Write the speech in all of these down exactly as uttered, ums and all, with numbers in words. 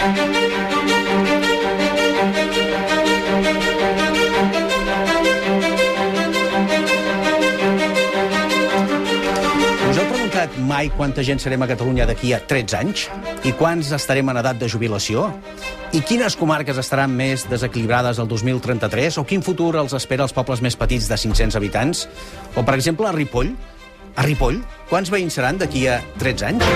Mai quanta gent serem a Catalunya d'aquí a tretze anys? I quants estarem en edat de jubilació? I quines comarques estaran més desequilibrades el dos mil trenta-tres? O quin futur els espera als pobles més petits de cinc-cents habitants? O, per exemple, a Ripoll? A Ripoll? Quants veïns seran d'aquí a tretze anys?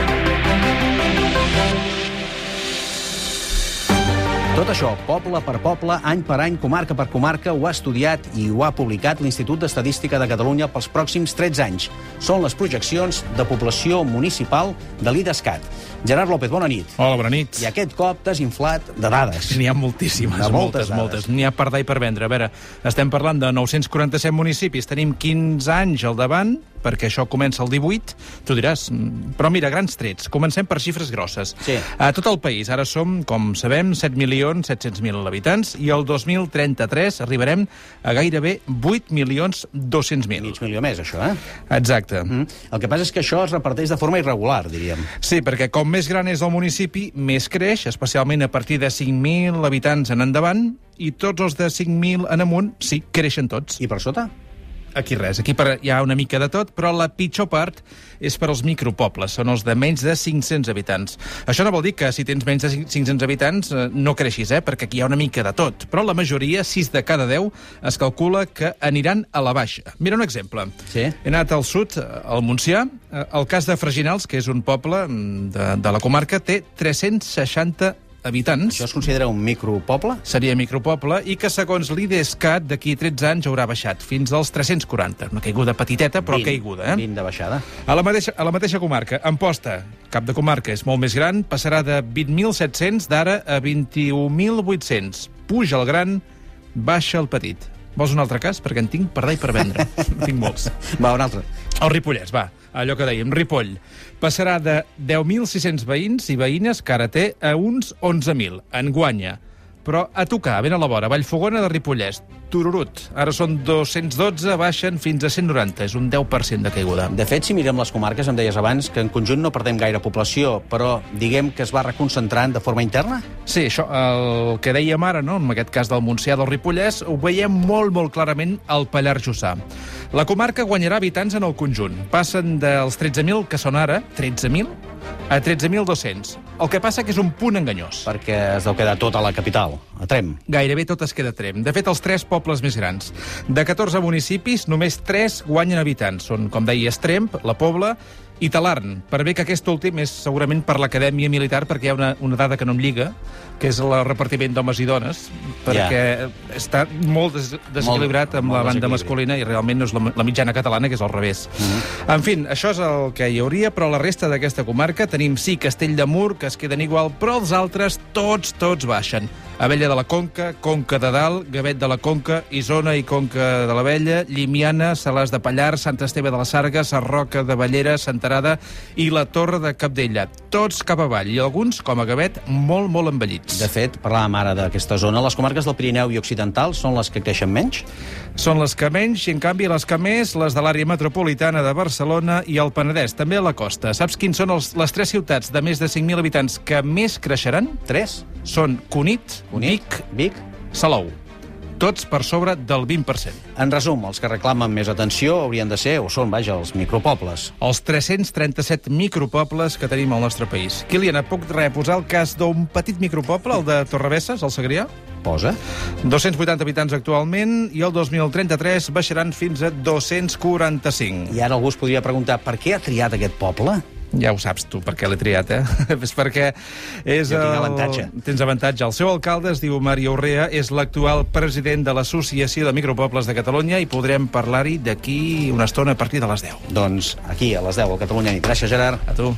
Tot això, poble per poble, any per any, comarca per comarca, ho ha estudiat i ho ha publicat l'Institut d'Estadística de Catalunya pels pròxims tretze anys. Són les projeccions de població municipal de l'IDESCAT. Gerard López, bona nit. Hola, bona nit. I aquest cop desinflat de dades. N'hi ha moltíssimes, de moltes, moltes, moltes. N'hi ha per dar i per vendre. A veure, estem parlant de nou-cents quaranta-set municipis, tenim quinze anys al davant, perquè això comença el divuit, tu diràs, però mira, grans trets. Comencem per xifres grosses. Sí. A tot el país, ara som, com sabem, set milions set-cents mil habitants, i el dos mil trenta-tres arribarem a gairebé vuit milions dos-cents mil. Mig milió més, això, eh? Exacte. Mm. El que passa és que això es reparteix de forma irregular, diríem. Sí, perquè com més gran és el municipi, més creix, especialment a partir de cinc mil habitants en endavant, i tots els de cinc mil en amunt, sí, creixen tots. I per sota? Aquí res, aquí per, hi ha una mica de tot, però la pitjor part és per als micropobles, són els de menys de cinc-cents habitants. Això no vol dir que si tens menys de cinc-cents habitants eh, no creixis, eh, perquè aquí hi ha una mica de tot, però la majoria, sis de cada deu, es calcula que aniran a la baixa. Mira un exemple. Sí. He anat al sud, al Montsià, el cas de Freginals, que és un poble de, de la comarca, té tres-cents seixanta habitants. Això es considera un micropoble? Seria micropoble, i que segons l'IDESCAT d'aquí tretze anys haurà baixat fins als tres-cents quaranta. Una caiguda petiteta, però vint, caiguda, eh? vint de baixada. A la mateixa, a la mateixa comarca, Amposta, cap de comarca, és molt més gran, passarà de vint mil set-cents d'ara a vint-i-un mil vuit-cents. Puja el gran, baixa el petit. Vols un altre cas? Perquè en tinc per dar i per vendre. En tinc molts. Va, un altre. El Ripollès, va, allò que dèiem, Ripoll. Passarà de deu mil sis-cents veïns i veïnes que ara té a uns onze mil. En guanya. Però a tocar, ben a la vora, Vallfogona de Ripollès, tururut. Ara són dos-cents dotze, baixen fins a cent noranta. És un deu per cent de caiguda. De fet, si mirem les comarques, em deies abans que en conjunt no perdem gaire població, però diguem que es va reconcentrant de forma interna? Sí, això, el que dèiem ara, no? En aquest cas del Montsià del Ripollès, ho veiem molt, molt clarament al Pallars Jussà. La comarca guanyarà habitants en el conjunt. Passen dels tretze mil, que són ara, tretze mil, a tretze mil dos-cents. El que passa que és un punt enganyós. Perquè es deu quedar tot a la capital, a Tremp. Gairebé tot es queda a Tremp. De fet, els tres pobles més grans. De catorze municipis, només tres guanyen habitants. Són, com deies, Tremp, La Pobla i Talarn. Per bé que aquest últim és segurament per l'Acadèmia Militar, perquè hi ha una, una dada que no em lliga, que és el repartiment d'homes i dones, perquè yeah. està molt des desequilibrat molt, amb molt la banda masculina i realment no és la, la mitjana catalana, que és al revés. Mm-hmm. En fi, això és el que hi hauria, però la resta d'aquesta comarca tenim, sí, Castell de Mur, que es queden igual, però els altres tots, tots baixen. Abella de la Conca, Conca de Dalt, Gavet de la Conca, Isona i Conca de l'Abella, Llimiana, Salàs de Pallars, Sant Esteve de la Sarga, Sarroca de Bellera, Senterada i la Torre de Cabdella. Tots cap avall, i alguns, com a Gavet, molt, molt envellits. De fet, parlàvem ara d'aquesta zona. Les comarques del Pirineu i Occidental són les que creixen menys? Són les que menys, i en canvi les que més, les de l'àrea metropolitana de Barcelona i el Penedès, també a la costa. Saps quins són els, les tres ciutats de més de cinc mil habitants que més creixeran? Tres? Són Cunit, Cunit Vic, Vic, Salou. Tots per sobre del vint per cent. En resum, els que reclamen més atenció haurien de ser, o són, vaja, els micropobles. Els tres-cents trenta-set micropobles que tenim al nostre país. Kilian, et puc reposar el cas d'un petit micropoble, el de Torrebesses, al Segrià? Posa. dos-cents vuitanta habitants actualment, i el dos mil trenta-tres baixaran fins a dos-cents quaranta-cinc. I ara algú es podria preguntar per què ha triat aquest poble? Ja ho saps tu, per què l'he triat, eh? És perquè és jo tinc el... avantatge. Tens avantatge. El seu alcalde es diu Mario Urrea, és l'actual president de l'Associació de Micropobles de Catalunya, i podrem parlar-hi d'aquí una estona a partir de les deu. Doncs aquí, a les deu, al Catalunya Nit. Gràcies, Gerard. A tu.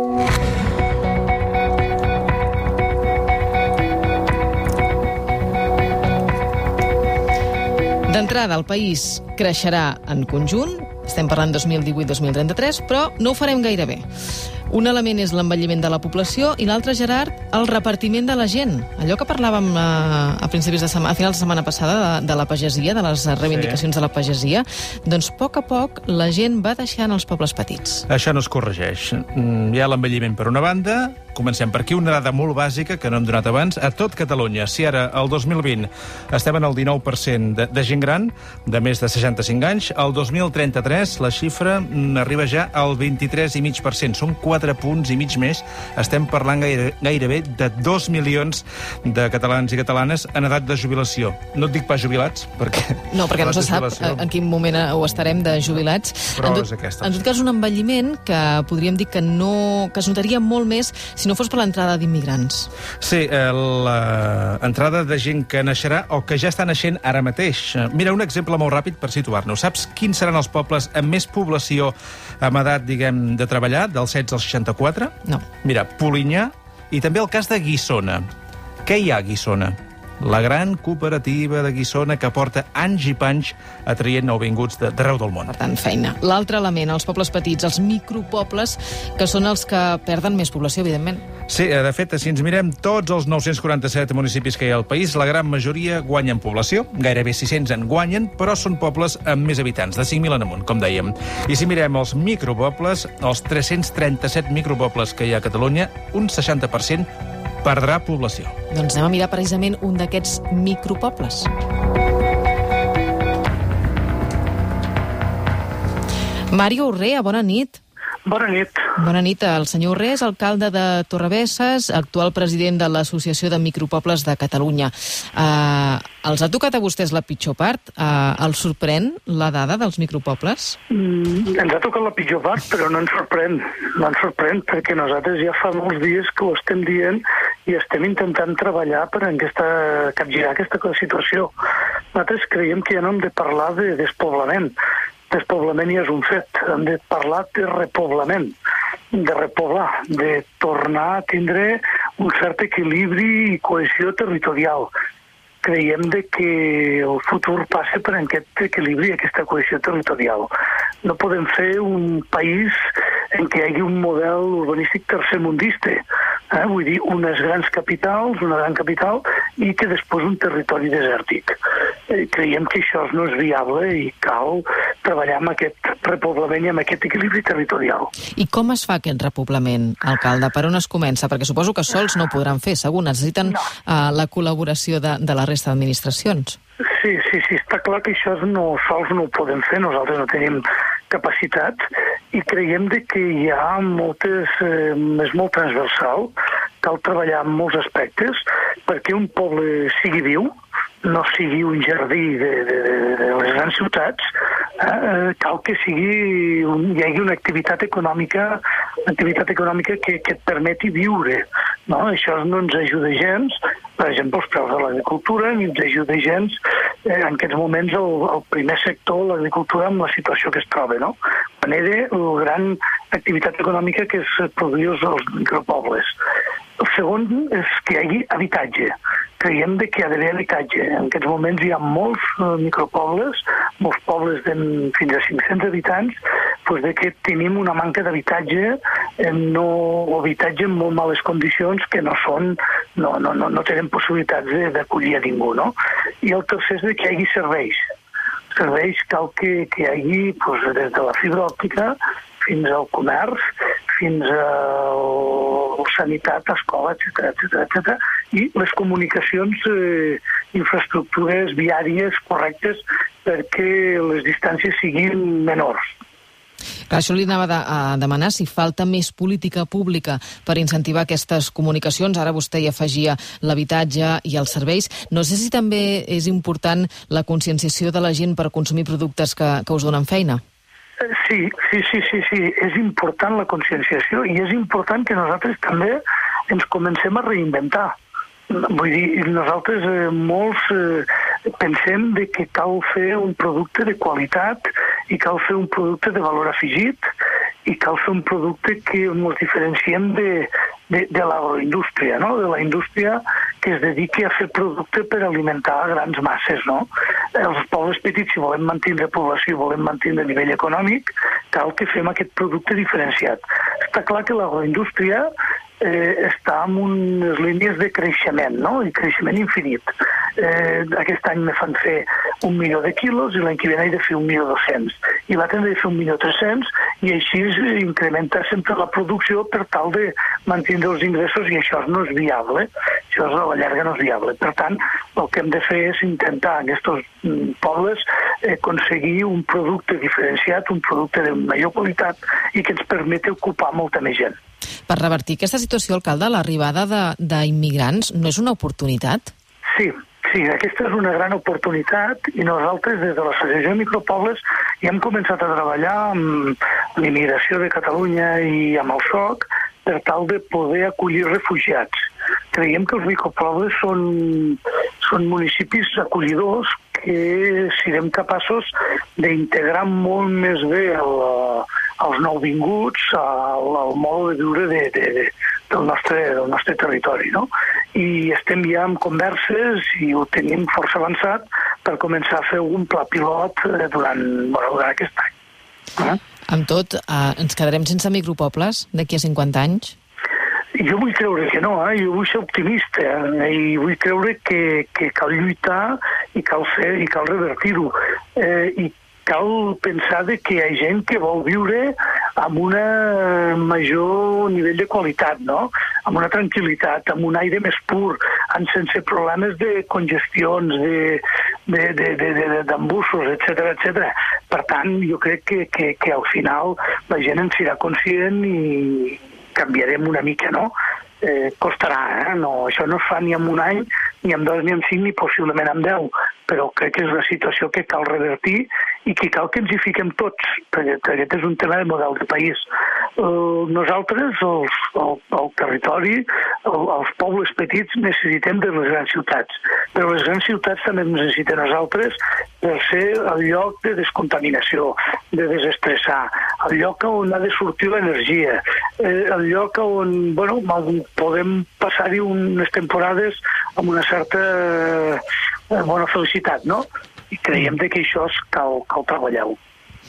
D'entrada, el país creixerà en conjunt, estem parlant dos mil divuit dos mil trenta-tres, però no ho farem gaire bé. Un element és l'envelliment de la població i l'altre, Gerard, el repartiment de la gent. Allò que parlàvem a, a principis de setmana, a finals de setmana passada de, de la pagesia, de les reivindicacions sí. de la pagesia, doncs a poc a poc la gent va deixant els pobles petits. Això no es corregeix. Hi ha l'envelliment per una banda, comencem per aquí. Una dada molt bàsica que no hem donat abans. A tot Catalunya, si ara, el dos mil vint, estem en el dinou per cent de, de gent gran, de més de seixanta-cinc anys, el dos mil trenta-tres la xifra arriba ja al vint-i-tres coma cinc per cent. Són quatre punts i mig més. Estem parlant gaire, gairebé de dos milions de catalans i catalanes en edat de jubilació. No et dic pas jubilats, perquè... No, perquè no se sap en quin moment ho estarem de jubilats. Però en tot, és aquesta. En tot cas, un envelliment que podríem dir que no que es notaria molt més si no fos per l'entrada d'immigrants. Sí, l'entrada de gent que naixerà o que ja està naixent ara mateix. Mira, un exemple molt ràpid per situar-nos. Saps quins seran els pobles amb més població amb edat, diguem, de treballar, del setze al seixanta-quatre? No. Mira, Polinyà i també el cas de Guissona. Què hi ha a Guissona? La gran cooperativa de Guissona que porta anys i panys atraient nouvinguts d'arreu del món. Per tant, feina. L'altre element, els pobles petits, els micropobles, que són els que perden més població, evidentment. Sí, de fet, si ens mirem tots els nou-cents quaranta-set municipis que hi ha al país, la gran majoria guanyen població, gairebé sis-cents en guanyen, però són pobles amb més habitants, de cinc mil en amunt, com dèiem. I si mirem els micropobles, els tres-cents trenta-set micropobles que hi ha a Catalunya, un seixanta per cent perdrà població. Doncs anem a mirar precisament un d'aquests micropobles. Mario Urrea, bona nit. Bona nit. Bona nit. El senyor Urrea és alcalde de Torrebesses, actual president de l'Associació de Micropobles de Catalunya. Uh, els ha tocat a vostès la pitjor part? Uh, els sorprèn la dada dels micropobles? Mm, ens ha tocat la pitjor part, però no ens sorprèn. No ens sorprèn perquè nosaltres ja fa molts dies que ho estem dient i estem intentant treballar per aquesta, capgirar aquesta situació. Nosaltres creiem que ja no hem de parlar de despoblament. Despoblament ja és un fet. Hem de parlar de repoblament, de repoblar, de tornar a tindre un cert equilibri i cohesió territorial. Creiem de que el futur passa per aquest equilibri i aquesta cohesió territorial. No podem fer un país en què hi hagi un model urbanístic tercermundista, eh? Vull dir, unes grans capitals, una gran capital, i que després un territori desèrtic. Eh, creiem que això no és viable i cal treballar amb aquest repoblament i amb aquest equilibri territorial. I com es fa aquest repoblament, alcalde? Per on es comença? Perquè suposo que sols no ho podran fer, segur. Necessiten no. uh, la col·laboració de, de la resta d'administracions. Sí, sí, sí, està clar que això no, sols no ho podem fer, nosaltres no tenim capacitat i creiem de que hi ha moltes, eh, és molt transversal, cal treballar en molts aspectes perquè un poble sigui viu, no sigui un jardí de, de, de les grans ciutats, eh, cal que sigui un, hi hagi una activitat econòmica, activitat econòmica que, que et permeti viure. No? Això no ens ajuda gens, per exemple, els preus de l'agricultura, ni ens ajuda gens eh, en aquests moments el, el primer sector, l'agricultura, amb la situació que es troba. No? Quan era la gran activitat econòmica que es produïa als micropobles. El segon és que hi hagi habitatge. Creiem de que hi ha d'haver habitatge. En aquests moments hi ha molts uh, micropobles, molts pobles de fins a cinc-cents habitants, doncs de que tenim una manca d'habitatge, eh, no, habitatge en molt males condicions que no són, no, no, no, no tenen possibilitats d'acollir a ningú, no? I el tercer és de que hi hagi serveis. Serveis cal que, que hi hagi doncs, des de la fibra òptica fins al comerç, fins a la sanitat, escola, etcètera, etcètera, etcètera, i les comunicacions, eh, infraestructures viàries correctes perquè les distàncies siguin menors. Clar, això li anava de, a demanar si falta més política pública per incentivar aquestes comunicacions. Ara vostè hi afegia l'habitatge i els serveis. No sé si també és important la conscienciació de la gent per consumir productes que, que us donen feina. Sí, sí, sí, sí, sí, és important la conscienciació i és important que nosaltres també ens comencem a reinventar. Vull dir, nosaltres eh, molts eh, pensem de que cal fer un producte de qualitat i cal fer un producte de valor afegit i cal fer un producte que ens diferenciem de, de, de l'agroindústria, no? De la indústria que es dediqui a fer producte per alimentar grans masses, no? Els pobles petits, si volem mantenir població i volem mantenir nivell econòmic, cal que fem aquest producte diferenciat. Està clar que l'agroindústria eh, està en unes línies de creixement, no? I creixement infinit. Eh, aquest any me fan fer un milió de quilos i l'any que ve n'he de fer un milió dos-cents. I l'altre n'he de fer un milió tres-cents i així incrementar sempre la producció per tal de mantenir els ingressos, i això no és viable, això a la llarga no és viable. Per tant, el que hem de fer és intentar en aquests pobles aconseguir un producte diferenciat, un producte de major qualitat i que ens permeti ocupar molta més gent. Per revertir aquesta situació, alcalde, l'arribada d'immigrants no és una oportunitat? Sí, sí, aquesta és una gran oportunitat i nosaltres des de l'Associació de Micropobles ja hem començat a treballar amb l'immigració de Catalunya i amb el S O C per tal de poder acollir refugiats. Creiem que els micropobles són, són municipis acollidors que serem capaços d'integrar molt més bé el, els nouvinguts al, al mode de viure de, de, de, del, nostre, del nostre territori, no? I estem ja en converses i ho tenim força avançat per començar a fer un pla pilot durant, bueno, durant aquest any. Eh? Amb tot, eh, ens quedarem sense micropobles d'aquí a cinquanta anys? Jo vull creure que no, eh? Jo vull ser optimista, eh? I vull creure que, que cal lluitar i cal fer i cal revertir-ho. Eh, I cal pensar de que hi ha gent que vol viure amb un major nivell de qualitat, no? Amb una tranquil·litat, amb un aire més pur, amb sense problemes de congestions, de, de, de, de, de, d'embussos, etcètera, etcètera. Per tant, jo crec que, que, que al final la gent en serà conscient i canviarem una mica, no? Eh, costarà, eh? No, això no es fa ni en un any, ni en dos, ni en cinc, ni possiblement en deu, però crec que és una situació que cal revertir i que cal que ens hi fiquem tots, perquè aquest és un tema de model de país. Uh, nosaltres, els, el, el territori, el, els pobles petits, necessitem de les grans ciutats, però les grans ciutats també ens necessiten nosaltres per ser el lloc de descontaminació, de desestressar, el lloc on ha de sortir l'energia, eh, el lloc on, bueno, podem passar-hi unes temporades amb una certa eh, bona felicitat, no? I creiem que això és cal, cal treballar-ho.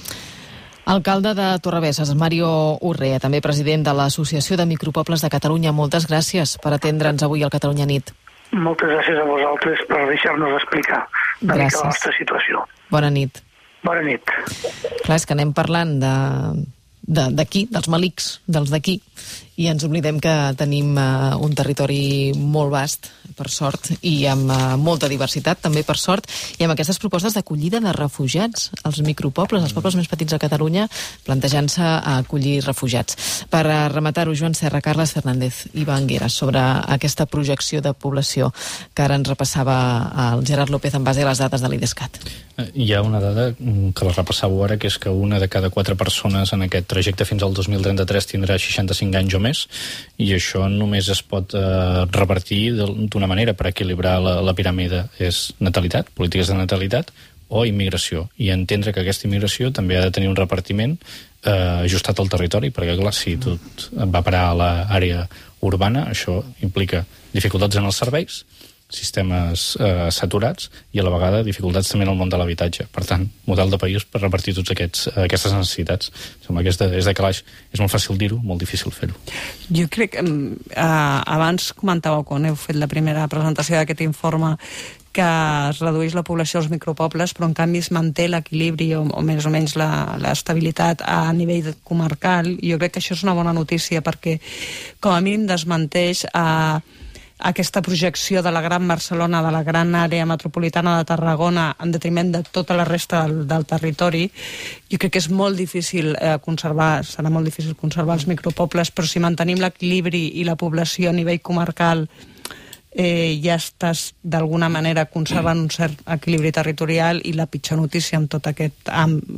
Alcalde de Torrebesses, Mario Urrea, també president de l'Associació de Micropobles de Catalunya. Moltes gràcies per atendre'ns avui al Catalunya Nit. Moltes gràcies a vosaltres per deixar-nos explicar una gràcies. mica la nostra situació. Bona nit. Bona nit. Clar, és que anem parlant de d'aquí, de, dels malics, dels d'aquí, i ens oblidem que tenim uh, un territori molt vast, per sort, i amb uh, molta diversitat, també per sort, i amb aquestes propostes d'acollida de refugiats, els micropobles, els pobles més petits de Catalunya, plantejant-se a acollir refugiats. Per uh, rematar-ho, Joan Serra, Carles Fernández i Iva Anguera, sobre aquesta projecció de població que ara ens repassava el Gerard López en base a les dades de l'Idescat. Hi ha una dada que la repassàveu ara, que és que una de cada quatre persones en aquest trajecte fins al dos mil trenta-tres tindrà seixanta-cinc anys o més, i això només es pot eh, revertir d'una manera per equilibrar la, la piràmide. És natalitat, polítiques de natalitat o immigració, i entendre que aquesta immigració també ha de tenir un repartiment eh, ajustat al territori, perquè clar, si tot va parar a l'àrea urbana, això implica dificultats en els serveis, sistemes eh, saturats i a la vegada dificultats també en el món de l'habitatge. Per tant, model de país per repartir tots aquests, aquestes necessitats. Sembla que és de, és de calaix. És molt fàcil dir-ho, molt difícil fer-ho. Jo crec que eh, abans comentàveu, quan heu fet la primera presentació d'aquest informe, que es redueix la població als micropobles, però en canvi es manté l'equilibri o, o més o menys l'estabilitat a nivell comarcal. Jo crec que això és una bona notícia perquè com a mínim desmenteix a eh, aquesta projecció de la Gran Barcelona, de la gran àrea metropolitana de Tarragona, en detriment de tota la resta del, del territori. Jo crec que és molt difícil eh, conservar, serà molt difícil conservar els micropobles, però si mantenim l'equilibri i la població a nivell comarcal, eh, ja estàs d'alguna manera conservant un cert equilibri territorial, i la pitjor notícia en tot aquest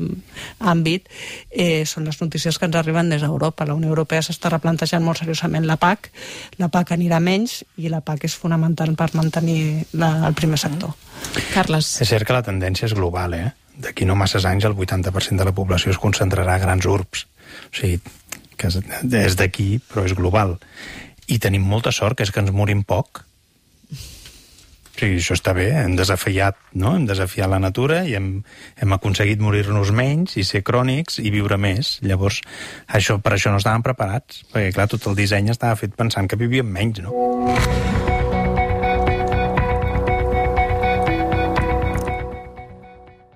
àmbit eh, són les notícies que ens arriben des d'Europa. La Unió Europea s'està replantejant molt seriosament la P A C, la P A C anirà menys i la P A C és fonamental per mantenir la, el primer sector. Carles. És cert que la tendència és global, eh? D'aquí no masses anys el vuitanta per cent de la població es concentrarà a grans urbs. O sigui, que és d'aquí, però és global. I tenim molta sort, que és que ens morim poc. O sigui, això està bé, hem desafiat, no? Hem desafiat la natura i hem, hem aconseguit morir-nos menys i ser crònics i viure més. Llavors, això, per això no estàvem preparats, perquè clar, tot el disseny estava fet pensant que vivíem menys, no?